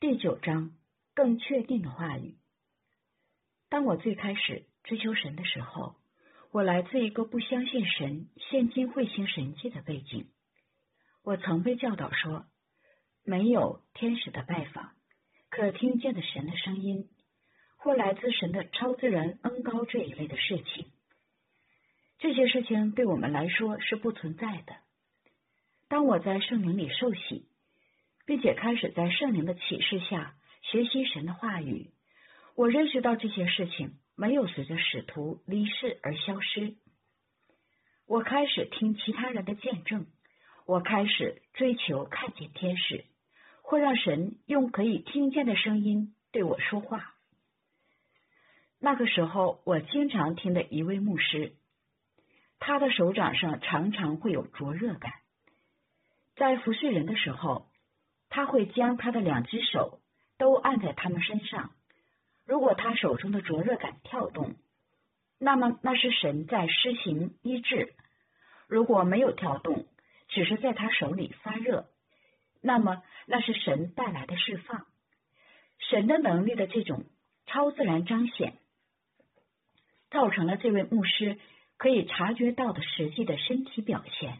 第9章，更确定的话语。当我最开始追求神的时候，我来自一个不相信神现今会行神迹的背景。我曾被教导说，没有天使的拜访，可听见的神的声音，或来自神的超自然恩膏这一类的事情。这些事情对我们来说是不存在的。当我在圣灵里受洗，并且开始在圣灵的启示下学习神的话语，我认识到这些事情没有随着使徒离世而消失。我开始听其他人的见证，我开始追求看见天使，或让神用可以听见的声音对我说话。那个时候，我经常听的一位牧师，他的手掌上常常会有灼热感。在服侍人的时候，他会将他的2只手都按在他们身上。如果他手中的灼热感跳动，那么那是神在施行医治；如果没有跳动，只是在他手里发热，那么那是神带来的释放。神的能力的这种超自然彰显，造成了这位牧师可以察觉到的实际的身体表现。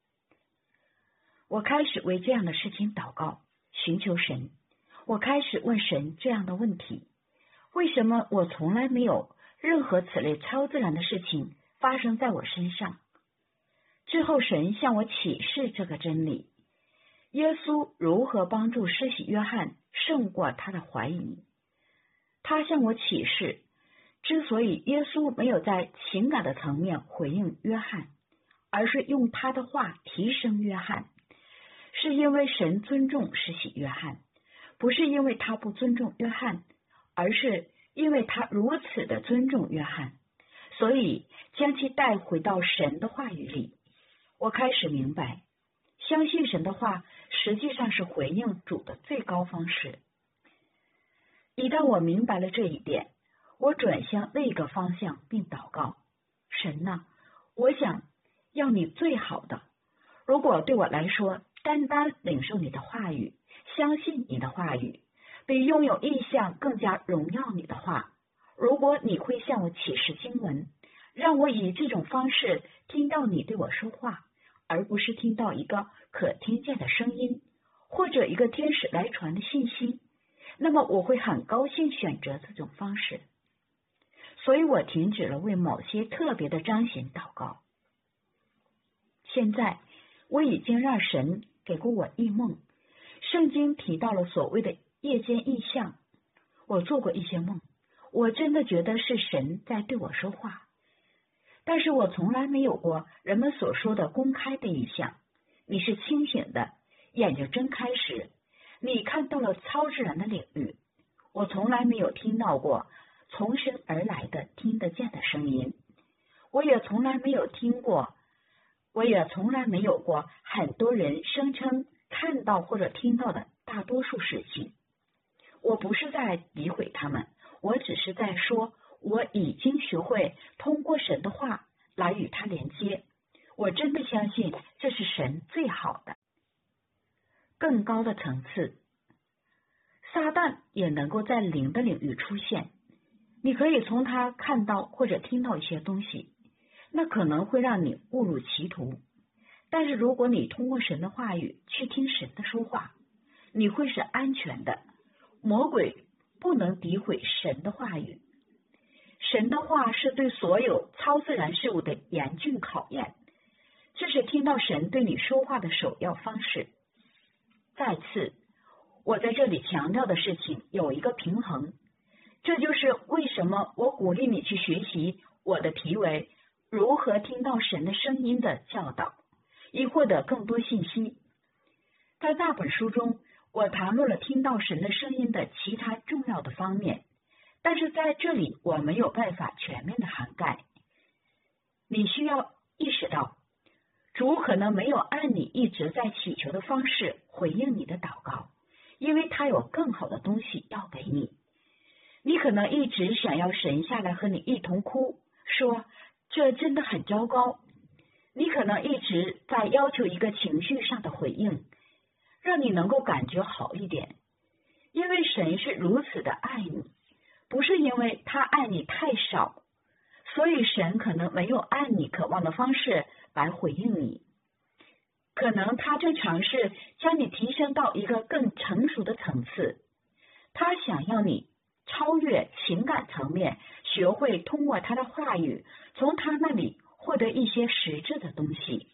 我开始为这样的事情祷告，寻求神。我开始问神这样的问题：为什么我从来没有任何此类超自然的事情发生在我身上？之后神向我启示这个真理：耶稣如何帮助施洗约翰胜过他的怀疑。他向我启示，之所以耶稣没有在情感的层面回应约翰，而是用他的话提升约翰，是因为神尊重施洗约翰，不是因为他不尊重约翰，而是因为他如此的尊重约翰，所以将其带回到神的话语里。我开始明白，相信神的话实际上是回应主的最高方式。一旦我明白了这一点，我转向另一个方向并祷告：神啊，我想要你最好的。如果对我来说，单单领受你的话语，相信你的话语，比拥有意象更加荣耀你的话，如果你会向我启示经文，让我以这种方式听到你对我说话，而不是听到一个可听见的声音，或者一个天使来传的信息，那么我会很高兴选择这种方式。所以我停止了为某些特别的彰显祷告。现在我已经让神给过我异梦，圣经提到了所谓的夜间异象。我做过一些梦，我真的觉得是神在对我说话，但是我从来没有过人们所说的公开的异象。你是清醒的，眼睛睁开时，你看到了超自然的领域。我从来没有听到过从神而来的听得见的声音，我也从来没有过很多人声称看到或者听到的大多数事情。我不是在诋毁他们，我只是在说，我已经学会通过神的话来与他连接。我真的相信这是神最好的。更高的层次，撒旦也能够在灵的领域出现。你可以从他看到或者听到一些东西，那可能会让你误入歧途。但是如果你通过神的话语去听神的说话，你会是安全的。魔鬼不能诋毁神的话语。神的话是对所有超自然事物的严峻考验，这是听到神对你说话的首要方式。再次，我在这里强调的事情有一个平衡，这就是为什么我鼓励你去学习我的题为如何听到神的声音的教导，以获得更多信息。在那本书中，我谈论了听到神的声音的其他重要的方面，但是在这里我没有办法全面的涵盖。你需要意识到，主可能没有按你一直在祈求的方式回应你的祷告，因为他有更好的东西要给你。你可能一直想要神下来和你一同哭，说这真的很糟糕。你可能一直在要求一个情绪上的回应，让你能够感觉好一点。 因为神是如此的爱你，不是因为他爱你太少，所以神可能没有按你渴望的方式来回应你。可能他正尝试将你提升到一个更成熟的层次，他想要你超越情感层面，学会通过他的话语，从他那里获得一些实质的东西。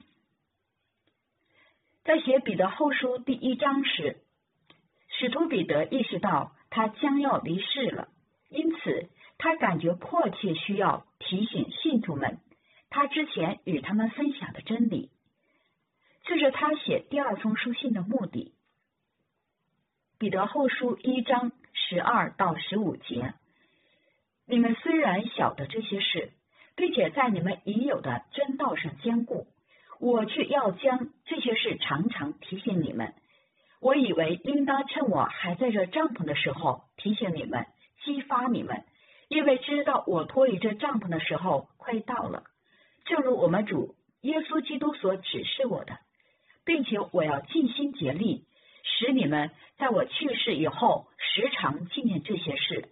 在写彼得后书第1章时，使徒彼得意识到他将要离世了，因此他感觉迫切需要提醒信徒们他之前与他们分享的真理。这是他写第2封书信的目的。彼得后书1章12到15节，你们虽然晓得这些事，并且在你们已有的真道上坚固，我却要将这些事常常提醒你们。我以为应当趁我还在这帐篷的时候提醒你们，激发你们，因为知道我脱离这帐篷的时候快到了，正如我们主耶稣基督所指示我的，并且我要尽心竭力，使你们在我去世以后时常纪念这些事。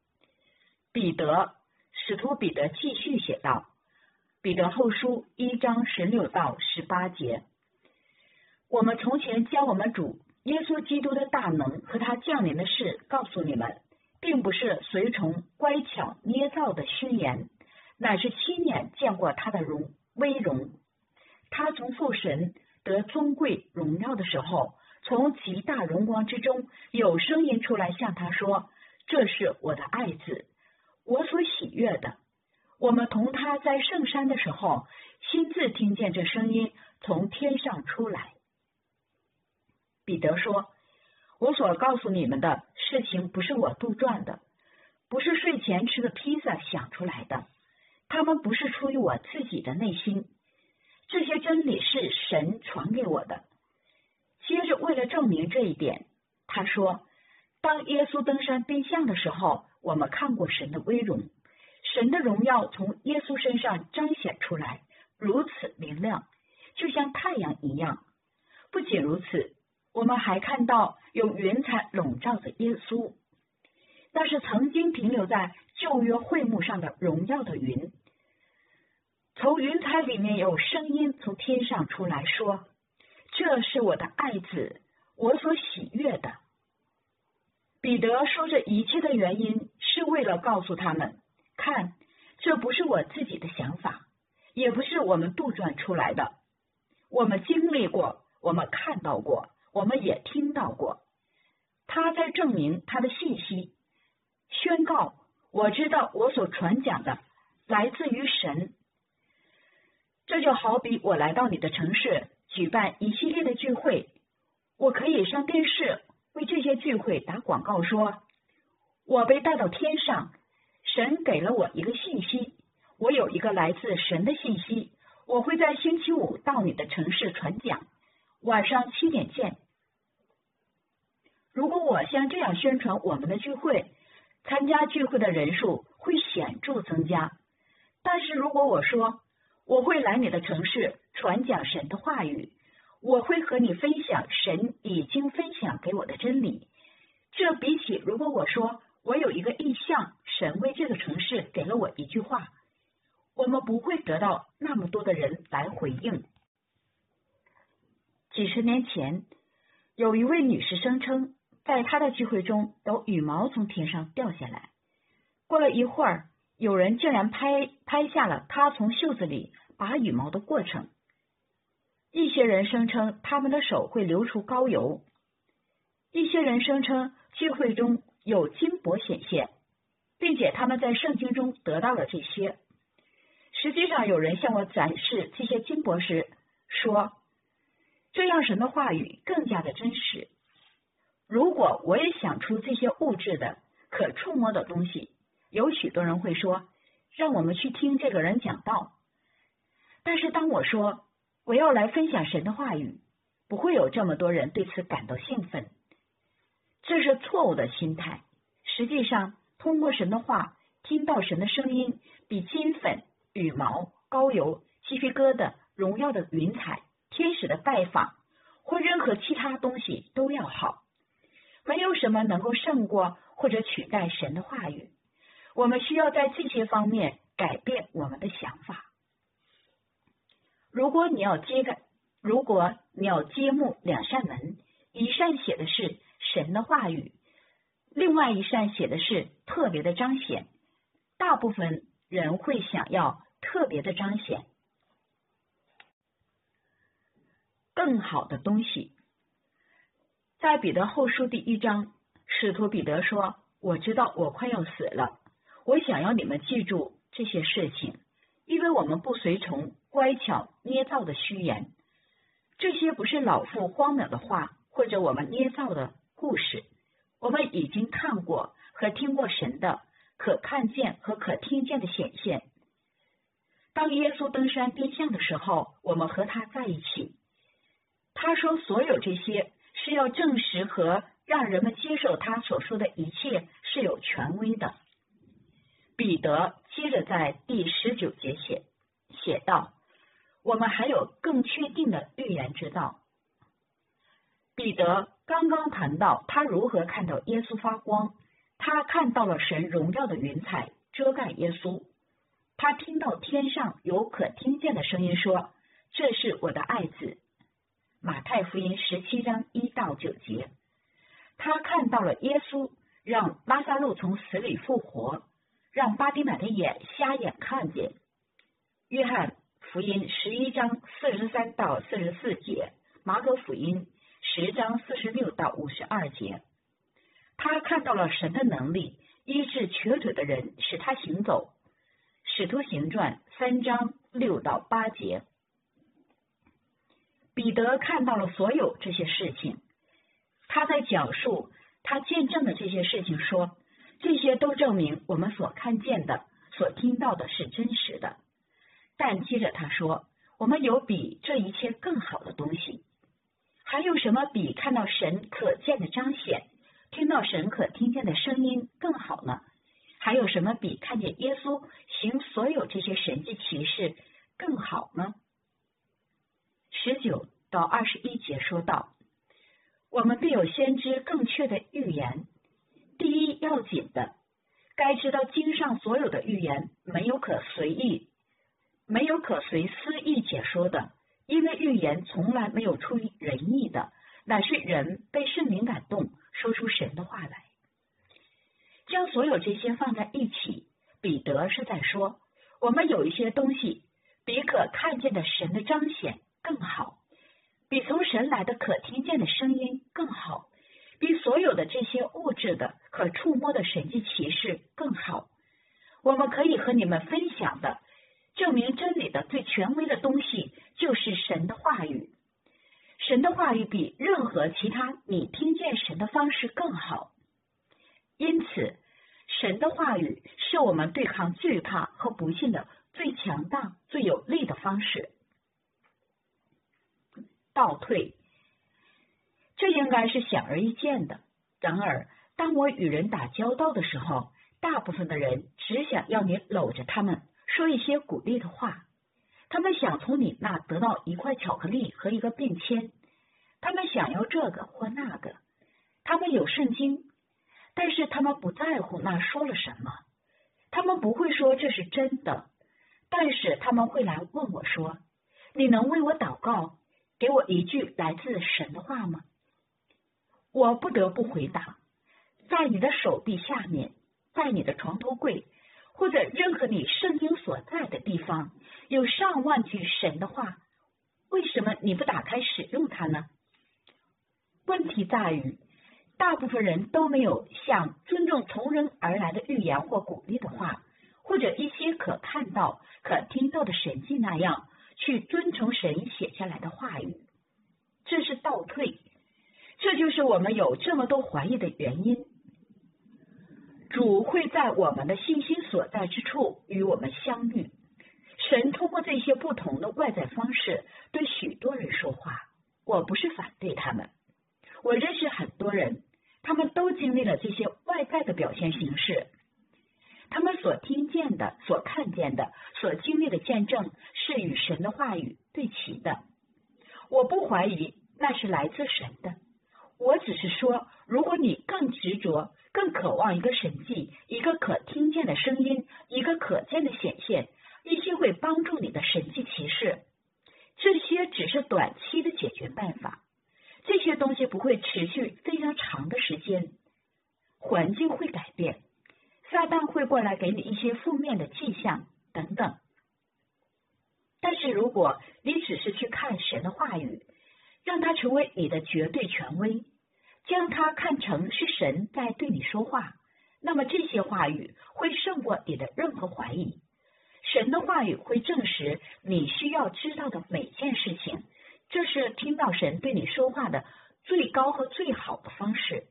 使徒彼得继续写道，彼得后书1章16到18节，我们从前将我们主耶稣基督的大能和他降临的事告诉你们，并不是随从乖巧捏造的虚言，乃是亲眼见过他的威荣。他从父神得尊贵荣耀的时候，从极大荣光之中有声音出来向他说，这是我的爱子，我所喜悦的。我们同他在圣山的时候，亲自听见这声音从天上出来。彼得说，我所告诉你们的事情不是我杜撰的，不是睡前吃的披萨想出来的，他们不是出于我自己的内心，这些真理是神传给我的。接着为了证明这一点，他说，当耶稣登山变像的时候，我们看过神的威荣，神的荣耀从耶稣身上彰显出来，如此明亮，就像太阳一样。不仅如此，我们还看到有云彩笼罩着耶稣，那是曾经停留在旧约会幕上的荣耀的云。从云彩里面有声音从天上出来说，这是我的爱子，我所喜悦的。彼得说这一切的原因是为了告诉他们，看，这不是我自己的想法，也不是我们杜撰出来的，我们经历过，我们看到过，我们也听到过。他在证明他的信息，宣告我知道我所传讲的来自于神。这就好比我来到你的城市举办一系列的聚会，我可以上电视为这些聚会打广告说，我被带到天上，神给了我一个信息，我有一个来自神的信息，我会在星期五到你的城市传讲，晚上7点见。如果我像这样宣传我们的聚会，参加聚会的人数会显著增加。但是如果我说，我会来你的城市传讲神的话语，我会和你分享神已经分享给我的真理，这比起如果我说我有一个意向，神为这个城市给了我一句话，我们不会得到那么多的人来回应。几十年前，有一位女士声称，在她的聚会中有羽毛从天上掉下来。过了一会儿，有人竟然拍下了她从袖子里拔羽毛的过程。一些人声称他们的手会流出膏油，一些人声称聚会中有金箔显现，并且他们在圣经中得到了这些。实际上有人向我展示这些金箔时说，这样神的话语更加的真实。如果我也想出这些物质的可触摸的东西，有许多人会说，让我们去听这个人讲道。但是当我说我要来分享神的话语，不会有这么多人对此感到兴奋。这是错误的心态。实际上，通过神的话听到神的声音，比金粉、羽毛、膏油、鸡皮疙瘩、荣耀的云彩、天使的拜访或任何其他东西都要好。 没有什么能够胜过或者取代神的话语。我们需要在这些方面改变我们的想法。如果你要揭幕两扇门，一扇写的是神的话语，另外一扇写的是特别的彰显，大部分人会想要特别的彰显，更好的东西。在彼得后书第1章，使徒彼得说，我知道我快要死了，我想要你们记住这些事情，因为我们不随从乖巧捏造的虚言。这些不是老妇荒谬的话，或者我们捏造的故事。我们已经看过和听过神的可看见和可听见的显现。当耶稣登山变相的时候，我们和他在一起。他说所有这些是要证实和让人们接受他所说的一切是有权威的。彼得接着在第19节写道，我们还有更确定的预言之道。彼得刚刚谈到他如何看到耶稣发光，他看到了神荣耀的云彩遮盖耶稣，他听到天上有可听见的声音说，这是我的爱子。马太福音17章1到9节。他看到了耶稣让拉撒路从死里复活，让巴底买的瞎眼看见。约翰福音11章43到44节，马可福音10章46到52节。他看到了神的能力，医治瘸腿的人，使他行走。使徒行传3章6到8节。彼得看到了所有这些事情，他在讲述他见证的这些事情说，这些都证明我们所看见的、所听到的是真实的。但接着他说，我们有比这一切更好的东西。还有什么比看到神可见的彰显，听到神可听见的声音更好呢？还有什么比看见耶稣行所有这些神迹奇事更好呢？19到21节说道，我们必有先知更确的预言。第一要紧的，该知道经上所有的预言没有可随私意解说的，因为预言从来没有出于人意的，乃是人被圣灵感动，说出神的话来。将所有这些放在一起，彼得是在说，我们有一些东西比可看见的神的彰显更好，比从神来的可听见的声音更好，比所有的这些物质的可触摸的神迹奇事更好。我们可以和你们分享的证明真理的最权威的东西就是神的话语。神的话语比任何其他你听见神的方式更好。因此，神的话语是我们对抗惧怕和不幸的最强大、最有力的方式。倒退，这应该是显而易见的。然而，当我与人打交道的时候，大部分的人只想要你搂着他们，说一些鼓励的话。他们想从你那得到一块巧克力和一个便签，他们想要这个或那个。他们有圣经，但是他们不在乎那说了什么。他们不会说这是真的，但是他们会来问我说，你能为我祷告，给我一句来自神的话吗？我不得不回答，在你的手臂下面，在你的床头柜，或者任何你圣经所在的地方，有上万句神的话，为什么你不打开使用它呢？问题在于，大部分人都没有像尊重从人而来的预言或鼓励的话，或者一些可看到、可听到的神迹那样去遵从神写下来的话语。这是倒退，这就是我们有这么多怀疑的原因。主会在我们的信心所在之处与我们相遇。神通过这些不同的外在方式对许多人说话，我不是反对他们。我认识很多人，他们都经历了这些外在的表现形式。他们所听见的、所看见的、所经历的见证是与神的话语对齐的。我不怀疑那是来自神的，我只是说， 如果你更执着、更渴望一个神迹、一个可听见的声音、一个可见的显现、一些会帮助你的神迹奇事，这些只是短期的解决办法，这些东西不会持续非常长的时间。环境会改变，撒旦会过来给你一些负面的迹象等等。但是如果你只是去看神的话语，让它成为你的绝对权威，将它看成是神在对你说话，那么这些话语会胜过你的任何怀疑。神的话语会证实你需要知道的每件事情，这是听到神对你说话的最高和最好的方式。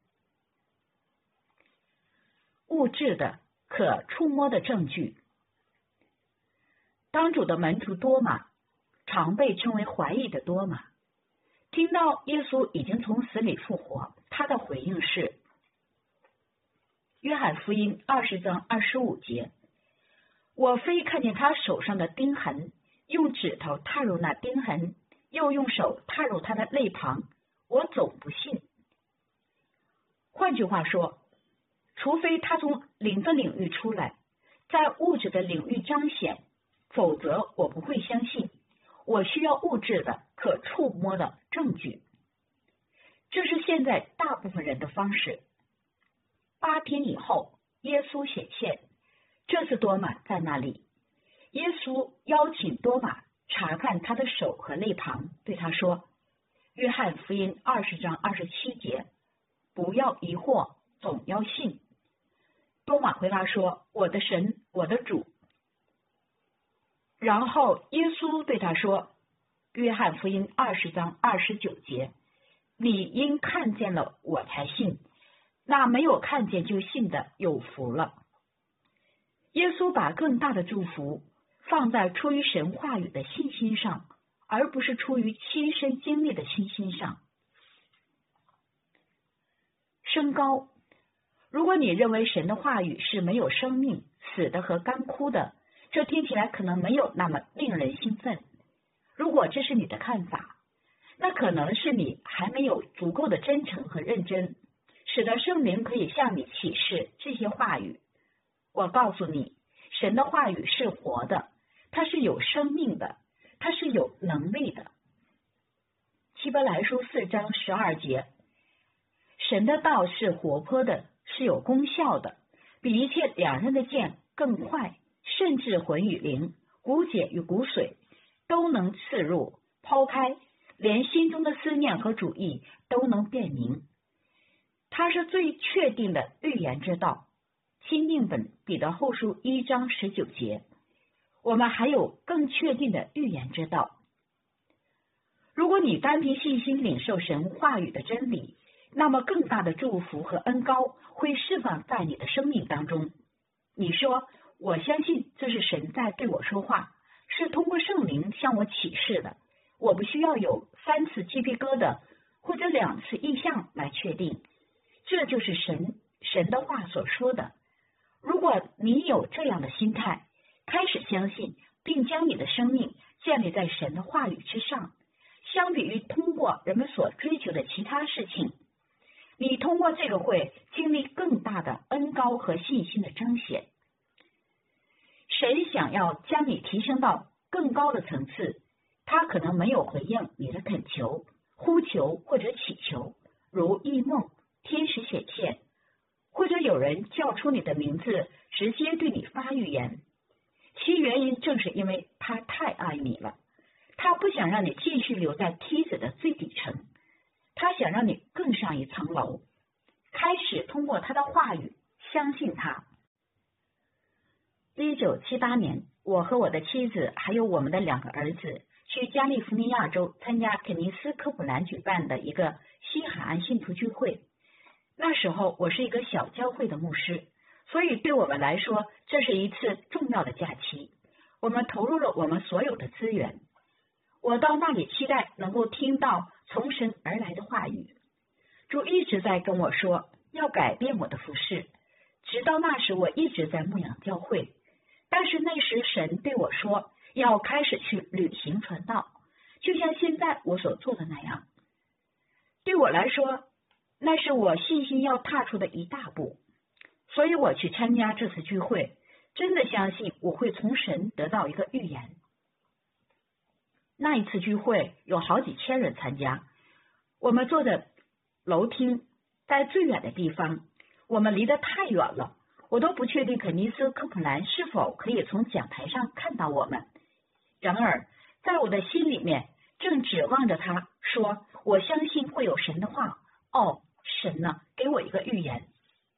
物质的、可触摸的证据。当主的门徒多马，常被称为怀疑的多马，听到耶稣已经从死里复活，他的回应是约翰福音20章25节，我非看见他手上的钉痕，用指头踏入那钉痕，又用手踏入他的肋旁，我总不信。换句话说，除非他从灵的领域出来，在物质的领域彰显，否则我不会相信。我需要物质的、可触摸的证据。这是现在大部分人的方式。8天以后，耶稣显现，这次多马在那里。耶稣邀请多马查看他的手和肋旁，对他说，约翰福音20章27节，不要疑惑，总要信。多马回答说，我的神，我的主。然后耶稣对他说，约翰福音20章29节，你因看见了我才信，那没有看见就信的有福了。耶稣把更大的祝福放在出于神话语的信心上，而不是出于亲身经历的信心上。升高。如果你认为神的话语是没有生命、死的和干枯的，这听起来可能没有那么令人兴奋。如果这是你的看法，那可能是你还没有足够的真诚和认真，使得圣灵可以向你启示这些话语。我告诉你，神的话语是活的，它是有生命的，它是有能力的。希伯来书4章12节，神的道是活泼的，是有功效的，比一切两刃的剑更快，甚至魂与灵、骨节与骨髓都能刺入、抛开，连心中的思念和主意都能辨明。它是最确定的预言之道。钦定本彼得后书1章19节，我们还有更确定的预言之道。如果你单凭信心领受神话语的真理，那么更大的祝福和恩膏会释放在你的生命当中。你说，我相信这是神在对我说话，是通过圣灵向我启示的，我不需要有3次鸡皮疙瘩或者2次异象来确定，这就是神的话所说的。如果你有这样的心态，开始相信并将你的生命建立在神的话语之上，相比于通过人们所追求的其他事情，你通过这个会经历更大的恩膏和信心的彰显。神想要将你提升到更高的层次，他可能没有回应你的恳求、呼求或者祈求，如异梦、天使显现，或者有人叫出你的名字，直接对你发预言。其原因正是因为他太爱你了，他不想让你继续留在梯子的最底层，他想让你更上一层楼，开始通过他的话语相信他。1978年，我和我的妻子还有我们的2个儿子去加利福尼亚州参加肯尼斯科普兰举办的一个西海岸信徒聚会。那时候我是一个小教会的牧师，所以对我们来说，这是一次重要的假期。我们投入了我们所有的资源。我到那里期待能够听到从神而来的话语。主一直在跟我说要改变我的服事，直到那时我一直在牧养教会。但是那时神对我说要开始去旅行传道，就像现在我所做的那样。对我来说， 那是我信心要踏出的一大步，所以我去参加这次聚会，真的相信我会从神得到一个预言。那一次聚会有好几千人参加，我们坐的楼厅在最远的地方，我们离得太远了，我都不确定肯尼斯·科普兰是否可以从讲台上看到我们。然而在我的心里面正指望着他说，我相信会有神的话。哦，神呢，给我一个预言。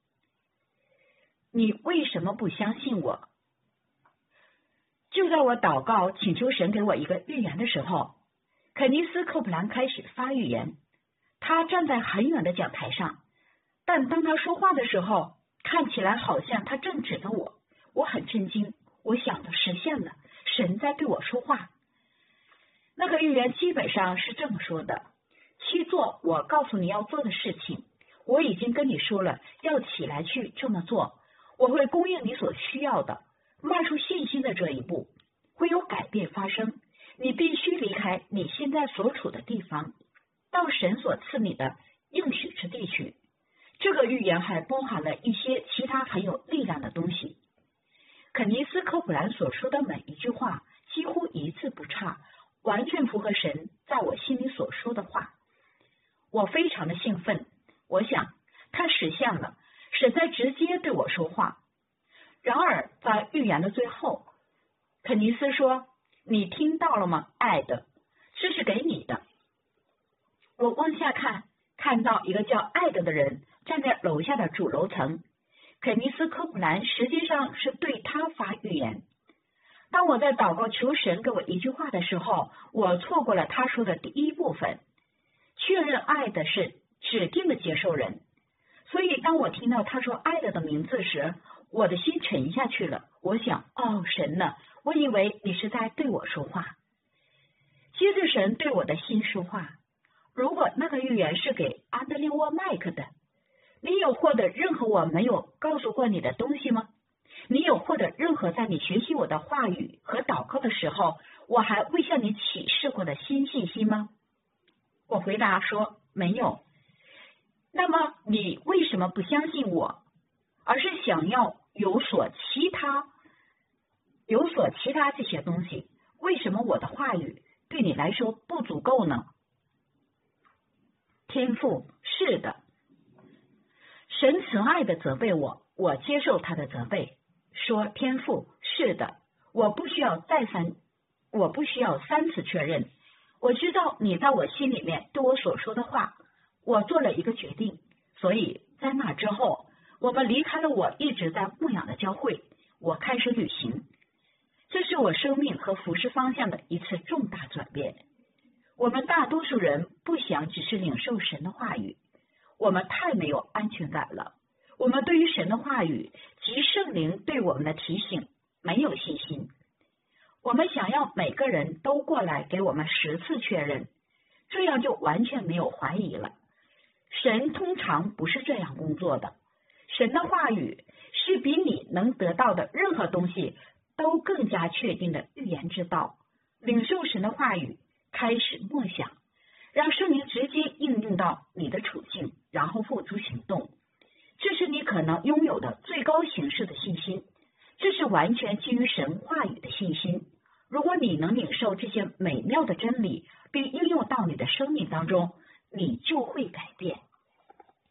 你为什么不相信我？就在我祷告请求神给我一个预言的时候，肯尼斯·科普兰开始发预言。他站在很远的讲台上，但当他说话的时候，看起来好像他正指着我。我很震惊，我想的实现了，神在对我说话。那个预言基本上是这么说的：去做我告诉你要做的事情，我已经跟你说了，要起来去这么做，我会供应你所需要的。迈出信心的这一步，会有改变发生。你必须离开你现在所处的地方，到神所赐你的应许之地去。这个预言还包含了一些其他很有力量的东西。肯尼斯·科普兰所说的每一句话几乎一字不差，完全符合神在我心里所说的话。我非常的兴奋，我想他实现了，神在直接对我说话。然而在预言的最后，肯尼斯说，你听到了吗，爱的，这是给你的。我往下看，看到一个叫爱德的人站在楼下的主楼层。肯尼斯·科普兰实际上是对他发预言。当我在祷告求神给我一句话的时候，我错过了他说的第一部分，确认爱的是指定的接受人。所以当我听到他说爱德的名字时，我的心沉下去了。我想，哦，神呢，我以为你是在对我说话。接着神对我的心说话，如果那个预言是给安德烈沃麦克的，你有获得任何我没有告诉过你的东西吗？你有获得任何在你学习我的话语和祷告的时候，我还未向你启示过的新信息吗？我回答说，没有。那么你为什么不相信我，而是想要有所其他这些东西？为什么我的话语对你来说不足够呢？天父，是的，神慈爱的责备我，我接受他的责备，说天父，是的，我不需要三次确认。我知道你在我心里面对我所说的话，我做了一个决定。所以在那之后，我们离开了我一直在牧养的教会，我开始旅行。这是我生命和服事方向的一次重大转变。我们大多数人不想只是领受神的话语，我们太没有安全感了。我们对于神的话语及圣灵对我们的提醒没有信心。我们想要每个人都过来给我们10次确认，这样就完全没有怀疑了。神通常不是这样工作的。神的话语是比你能得到的任何东西都更加确定的预言之道。领受神的话语，开始默想，让圣灵直接应用到你的处境，然后付诸行动。这是你可能拥有的最高形式的信心，这是完全基于神话语的信心。如果你能领受这些美妙的真理，